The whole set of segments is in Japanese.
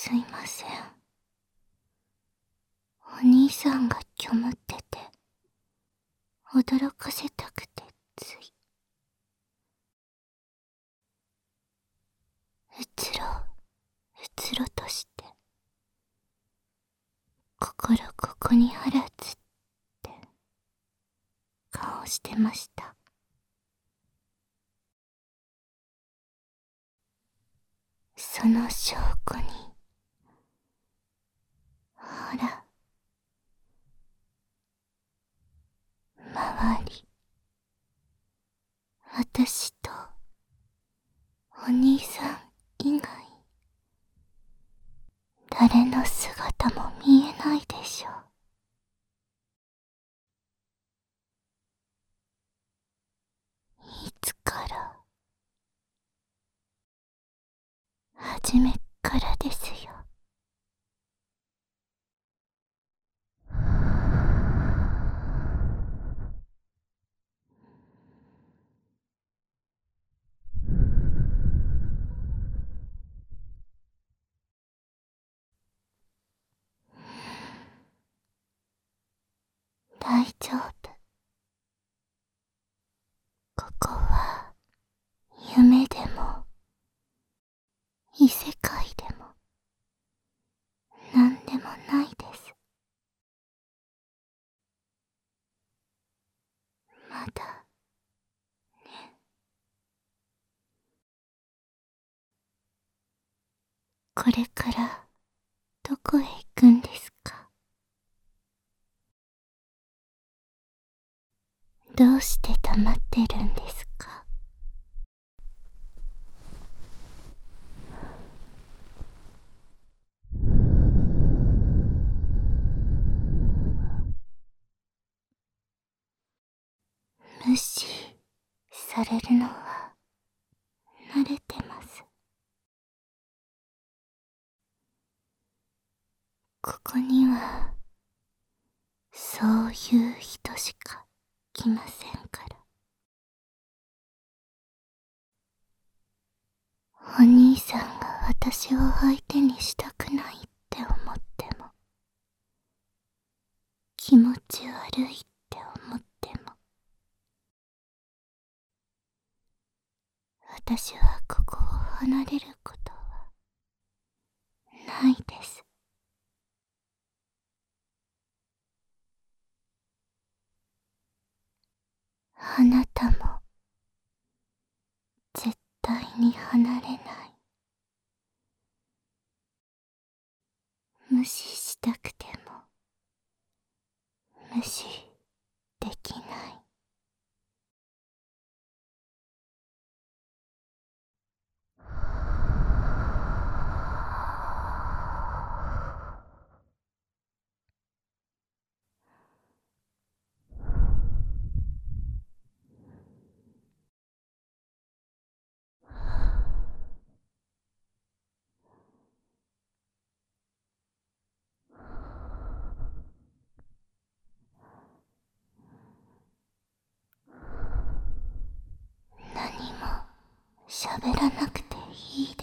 すいません。お兄さんが虚無ってて、驚かせたくてつい。うつろとして、心ここにあらずって顔してました。その証拠に、ほら、周り、私とお兄さん以外、誰の姿も見えないでしょう。いつから、初めっからですよ。大丈夫。ここは夢でも異世界でもなんでもないです。まだね。これからどこへ行くんですか？どうして黙ってるんですか？無視されるのは慣れてます。ここにはそういう人しか来ませんから。お兄さんが私を相手にしたくないって思っても、気持ち悪いって思っても、私はここを離れることはないです。あなたも絶対に離れない。無視したくても無視できない。何も喋らなくていいです。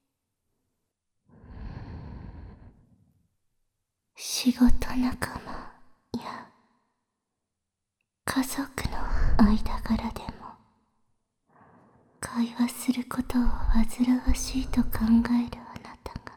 仕事仲間や家族の間柄でも会話することを煩わしいと考えるあなたが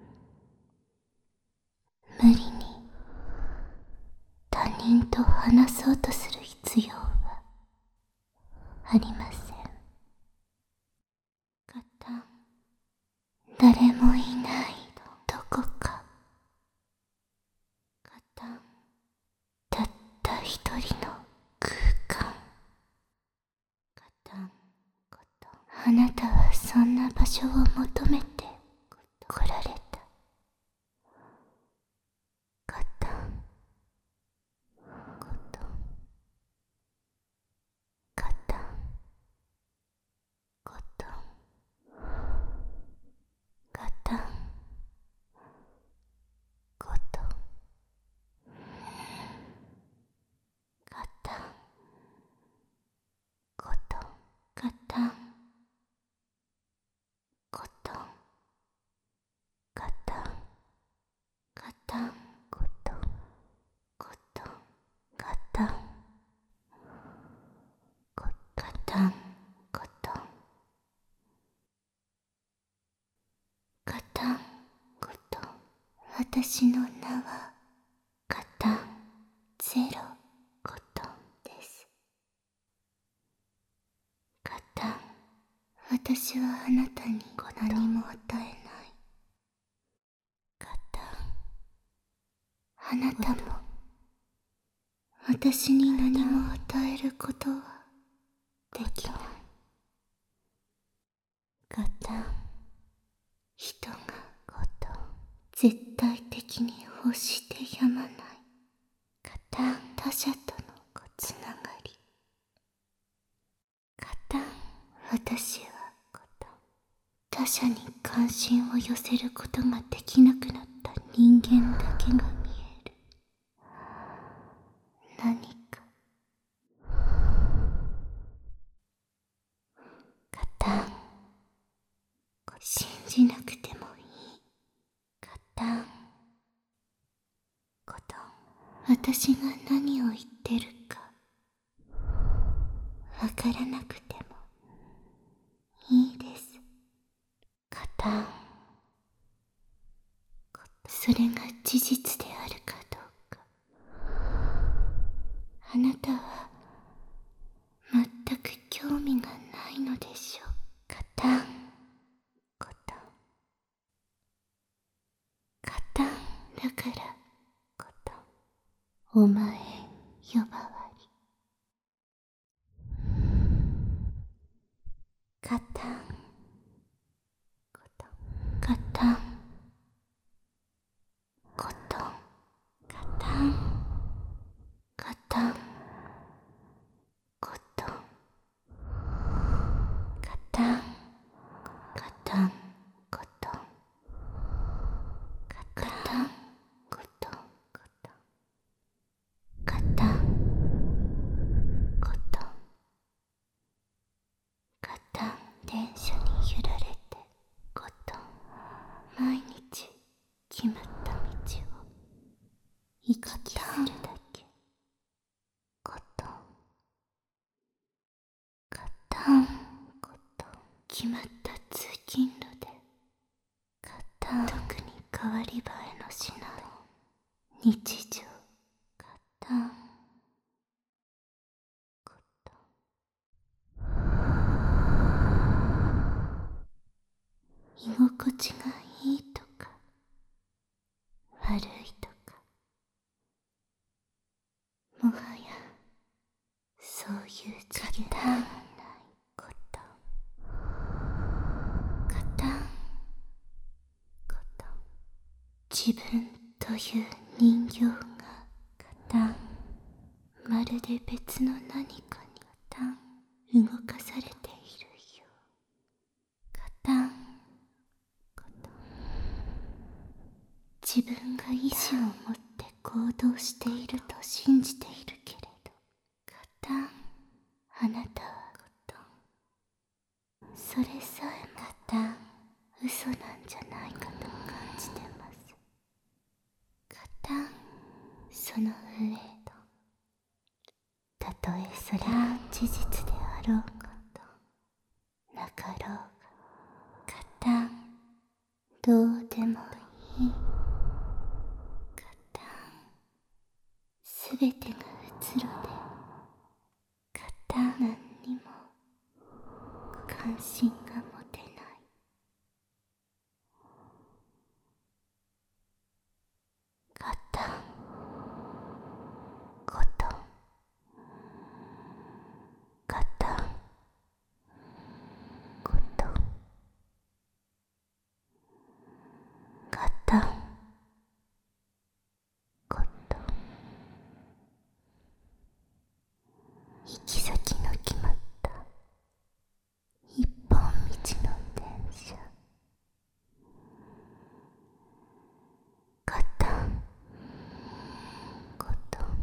無理に他人と話そうとする必要はありません。ガタン、誰もいないどこか。ガタン、たった一人の空間。ガタンゴトン、あなたはそんな場所を求めて来られた。ガタンゴトン、ガタンゴトン、ガタンゴトン、ガタンゴトン、ガタンゴトン。 私の名はカタンゼロコトンです。カタン、私はあなたに何も与えない。カタン、あなたも私に何も与えることはできない。カタン、人が絶対的に欲してやまない。カタン、他者とのつながり。カタン、私は他者に関心を寄せることができなくなった人間だけが見える。何か。カタン、信じなくてもいい。カタン、私が何を言ってるかわからなくてもいいです。カタン、それが事実であるかどうか。あなたは全く興味がないのでしょう。カタン、カタンだからお前呼ばわり。カタン、カタン、コトン、カタン、カタン、コトン、カタン、カタン、コトン、カタン、コトン、カタン、コトン、カタン、電車に揺られてコトン、毎日決まった道を行き来するだけ。コトン、カタン、コトン、決まった通勤路でカタン、特に変わり映えのしない日常。カタン、コトン、居心地がいいとか悪いとか、もはやそういう次元がない。コトン、カタン、コトン、自分という人形がカタン、まるで別の何かにカタン、動かされているよ。カタン、コトン、自分が意志を持って行動していると信じているけれど、カタン、あなたはコトン、それさえもカタン、嘘なんじゃないかと感じてます。カタン、その上たとえそれが事実であろうかとなかろうが、カタン、どうでもいい。カタン、すべてがうつろでカタン、何にも関心が持てない。カタン、コトン、カタン、コトン、カタン、コトン、行き先の決まった一本道の電車。カタン、コトン、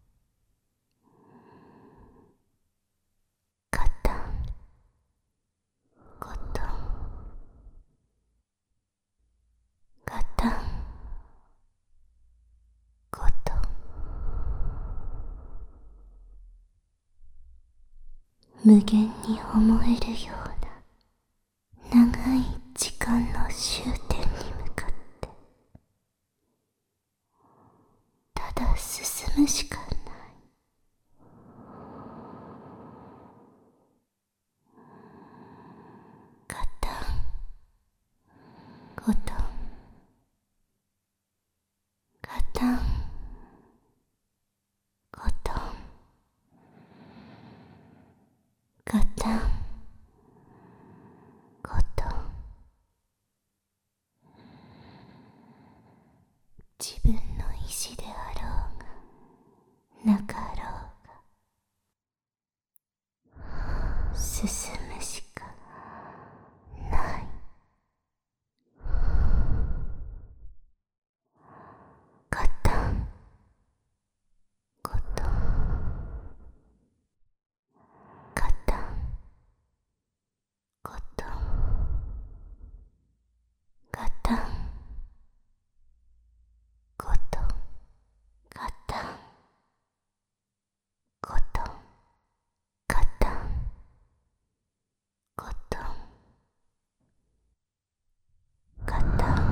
カタン、コトン、カタン、コトン。無限に思えるような長い時間の終点に向かってむしかない。ガタンゴトン、ガタンゴトン、ガタンゴトン。自分の意志であろうがなかろうが、進むしかない。ガタンゴトン、ガタンゴトン、ガタンゴトン、ガタンゴトン、ガタンゴトン、ガタン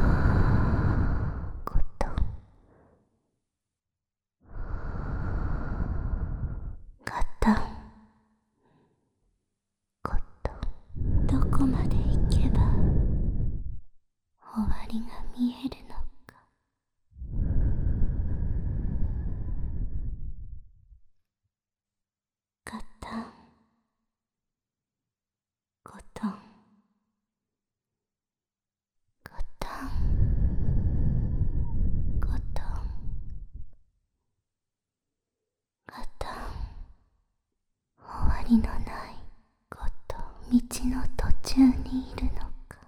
ゴトン、ガタンゴトン。どこまで行けば終わりが見えるのか。ガタンゴトン、ガタンゴトン、ガタン。終わりのないこと、道の途中にいるのか。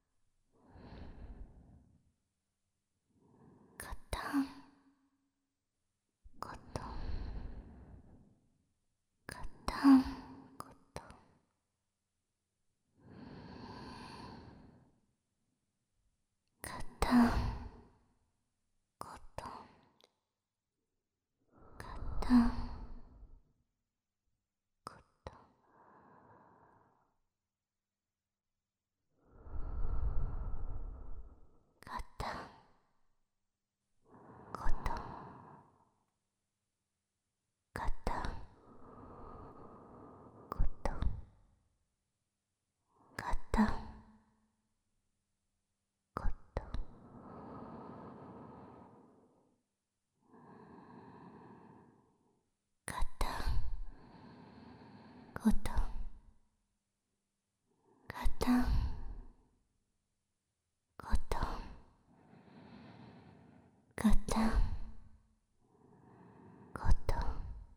ガタンゴトン、ガタンゴトン、ガタンゴトン、ガタンゴトン、ガタンゴトン、ガタンゴトン、ガタンゴトン、ガタンゴトン、ガタンゴトン、ガタンゴトン、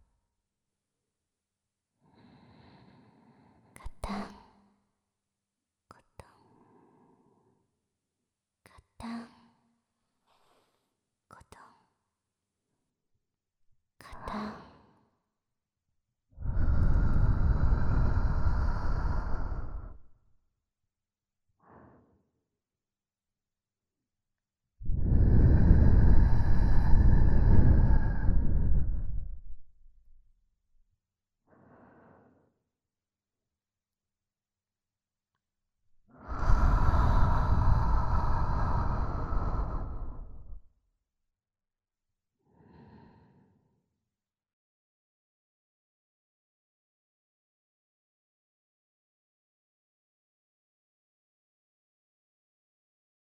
ガタンゴトン、ガタンゴトン、ガタン